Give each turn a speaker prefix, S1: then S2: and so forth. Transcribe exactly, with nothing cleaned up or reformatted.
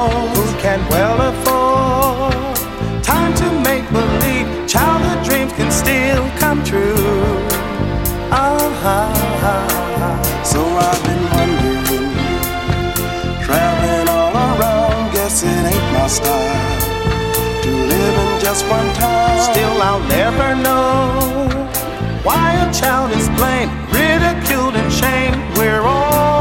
S1: who can well afford time to make believe childhood dreams can still come true. Uh-huh.
S2: So I've been wondering, traveling all around, guess it ain't my style to live in just one time.
S1: Still I'll never know why a child is blamed, ridiculed and shamed. We're all